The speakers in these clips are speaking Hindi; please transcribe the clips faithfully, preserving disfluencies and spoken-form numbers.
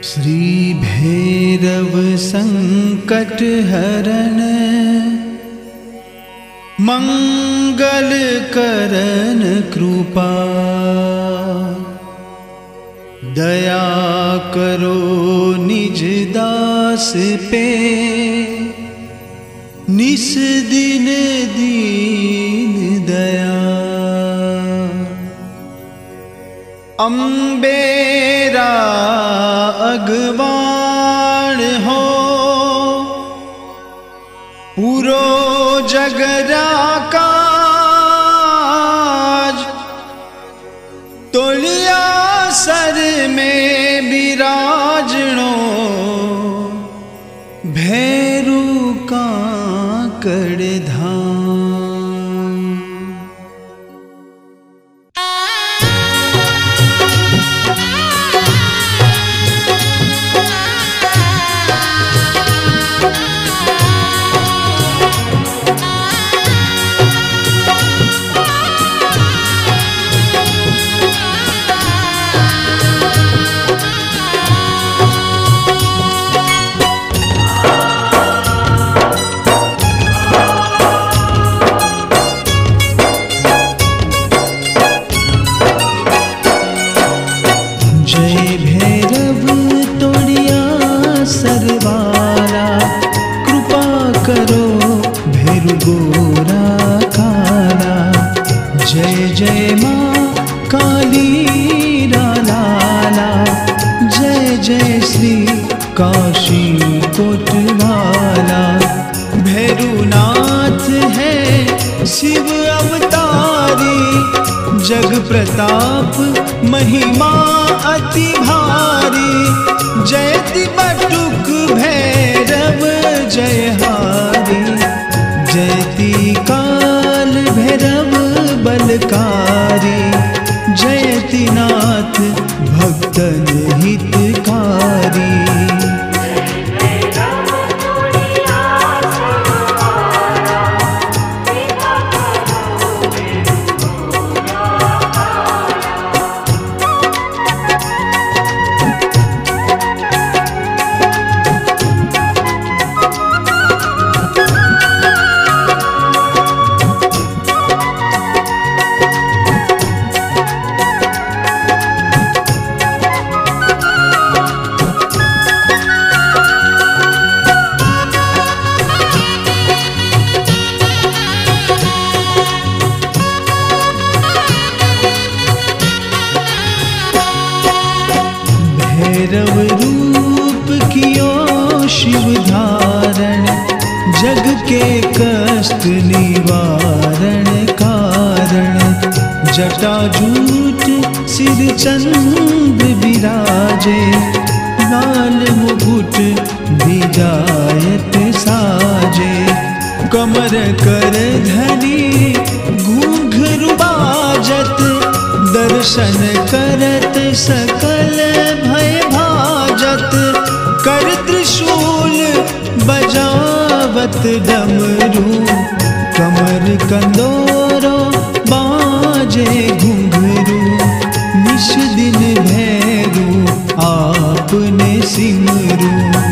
श्री भैरव संकट हरण मंगल करन कृपा, दया करो निज दास पे, निस दिन दीन दया। अम्बेरा अगवान हो, पूरो जगरा काज, तोलिया सर में विराजणो, भैरू काकड़ धाम। जय भैरव तोड़िया सरवाला, कृपा करो भैरु गोरा काला। जय जय माँ काली लाला, जय जय श्री काशी कोटवाला। भैरुनाथ है शिव अवतारी, जग प्रताप महिमा अति भारी। जयति बटुक भैरव जय हारी, जयति काल भैरव बलकारी। जयति नाथ भक्तन हितकारी। भैरव रूप कियो शिव धारण, जग के कष्ट निवारण कारण। जटाजूट सिर चंद्र विराजे, लाल मुकुट विजायत साजे। कमर कर धरी घूंघरू बाजत, दर्शन करत सकल भय भाजत। कर त्रिशूल बजावत डमरू, कमर कंदोरो बाजे घुंघरू। निश दिन भैरू आपने सिमरू।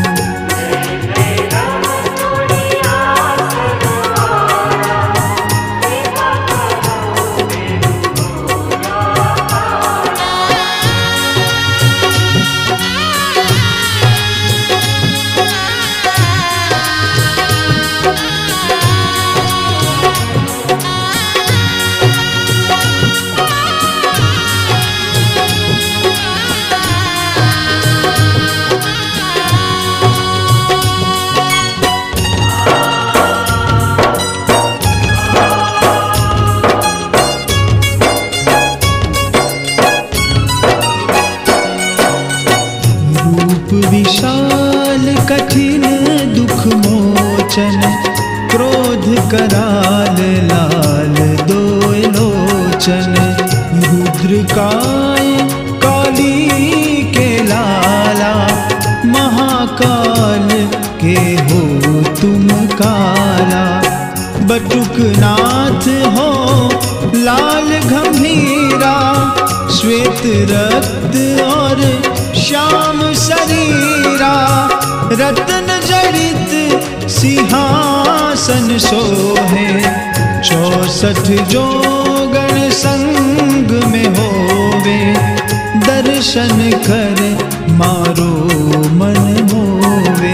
विशाल कठिन दुख मोचन, क्रोध कराल लाल दोय लोचन। रुद्रकाय काली के लाला, महाकाल के हो तुम काला। बटुक नाथ हो लाल गंभीरा, श्वेत रक्त और श्याम शरीर। सोहे। चौसठ जोगण संग में होवे, दर्शन कर मारो मन मोवे।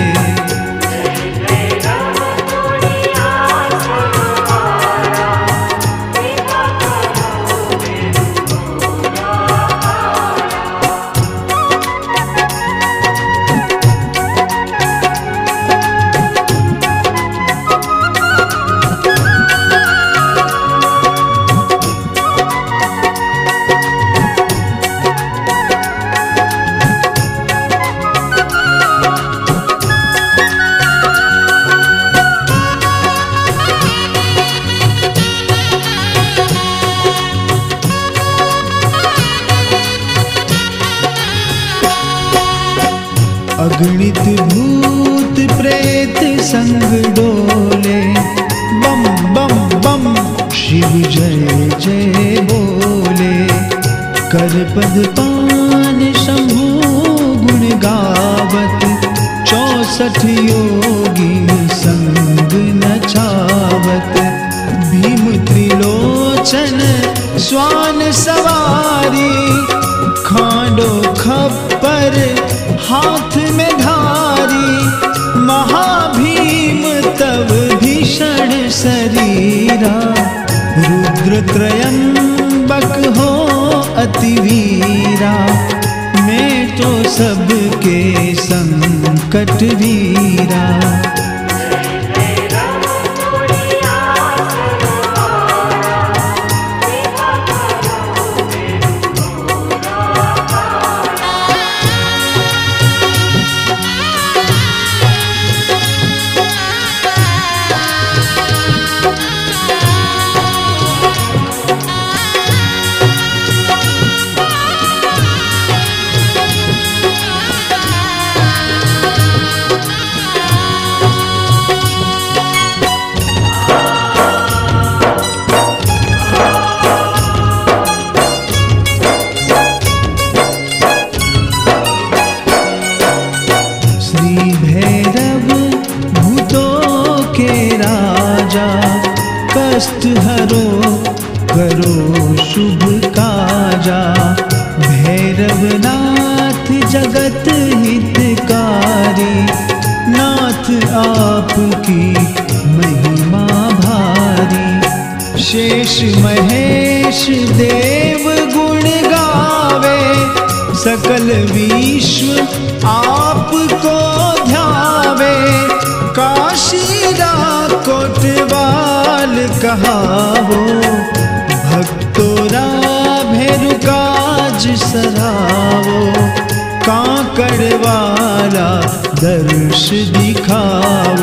अगणित भूत प्रेत संग डोले, बम बम बम शिव जय जय बोले। कर पद पान शंभु गुण गावत, चौसठ योगी संग नचावत। भीम त्रिलोचन स्वान सवारी, खांडो खप्पर हाथ में धारी। महाभीम तव भीषण शरीरा, रुद्र त्रयंबक हो अति वीरा। मैं तो सबके संकट वीरा। कष्ट हरो करो शुभ काजा। भैरव नाथ जगत हितकारी, नाथ आपकी महिमा भारी। शेष महेश देव गुण गावे, सकल विश्व आपको ध्यावे। काशीरा कोटवाल कहावो, भक्तोरा भेरु काज सरावो। कांकड़ वाला दर्श दिखाओ।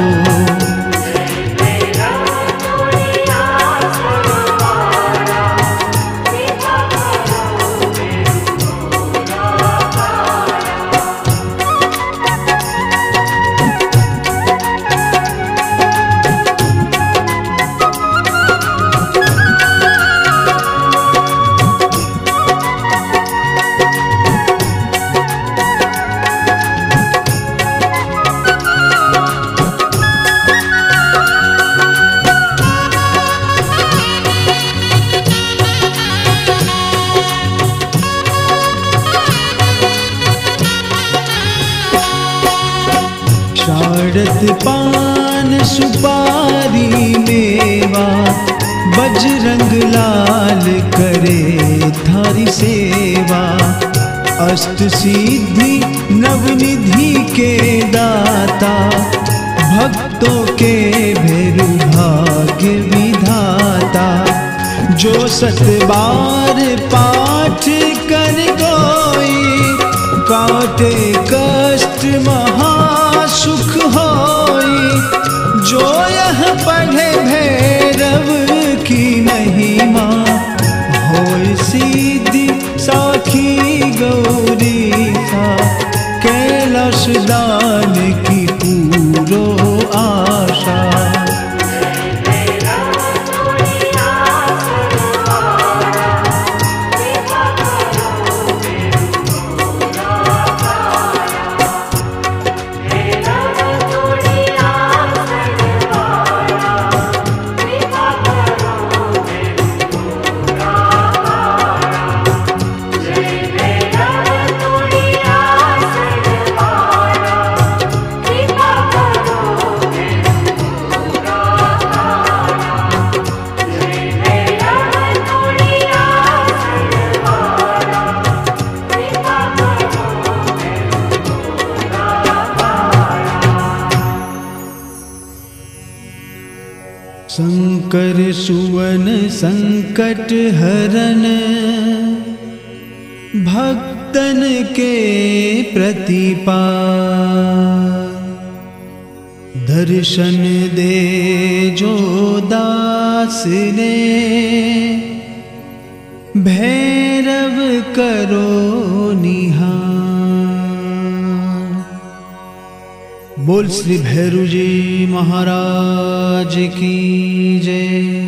शारद पान सुपारी मेवा, बजरंग लाल करे थारी सेवा। अष्ट सिद्धि नवनिधि के दाता, भक्तों के भेरु भाग्य विधाता। जो सत बार पाठ कर कोई, काटे कष्ट महासुख होई। जो यह पढ़े भैरव की महिमा, होय सीधी साखी गौरी सा। कैलाश दान की पूरो आशा। शंकर सुवन संकट हरन, भक्तन के प्रतिपाल। दर्शन दे जो दास ने, भैरव करो निहाल। बोल श्री भैरू जी महाराज की जय।